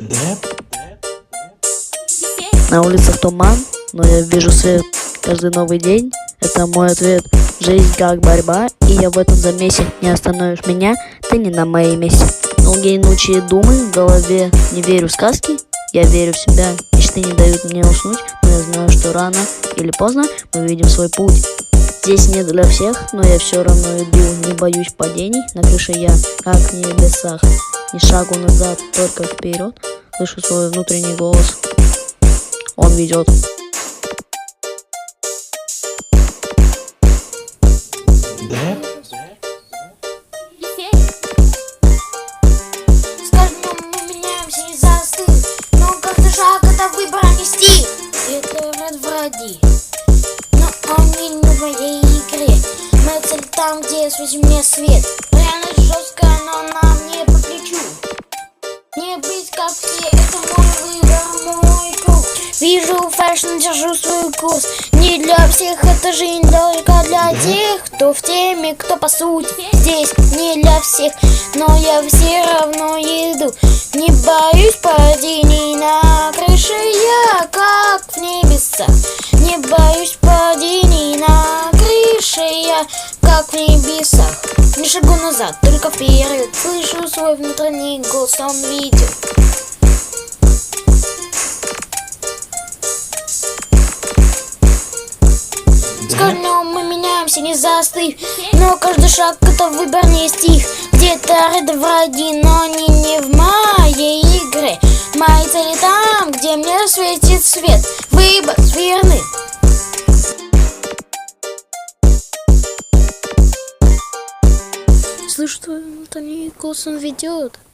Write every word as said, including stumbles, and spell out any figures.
На улицах туман, но я вижу свет. Каждый новый день — это мой ответ. Жизнь как борьба, и я в этом замесе. Не остановишь меня, ты не на моем месте. Долгие ночи и думы в голове. Не верю в сказки, я верю в себя. Мечты не дают мне уснуть, но я знаю, что рано или поздно мы увидим свой путь. Здесь не для всех, но я все равно иду. Не боюсь падений, на крыше я, как в небесах. Ни шагу назад, только вперед. Слышу свой внутренний голос, он ведет. С каждым днем мы меняемся и застыли, но каждый шаг — это выбор, а не стиль. Это ряд враги, но они не в моей игре. Моя цель там, где светит мне свет. Реальность жесткая, но нам не по плечу. Не быть как все, это мой выбор, мой круг. Вижу фэшн, держу свой курс. Не для всех эта жизнь, только для тех, кто в теме, кто по сути. Здесь не для всех, но я все равно иду. Не боюсь падений, на крыше я, как в небесах. Не боюсь падений, на крыше я, как в небесах. Не шагу назад, только вперед. Слышу свой внутренний голос, он видит. С каждым днем мы меняемся, не застыв, но каждый шаг — это выбор, не стих. Где-то ряды враги, но они не в моей игре. Мои цели там, где мне светит свет. Выбор верный. Слышу, твой внутренний голос, он ведет.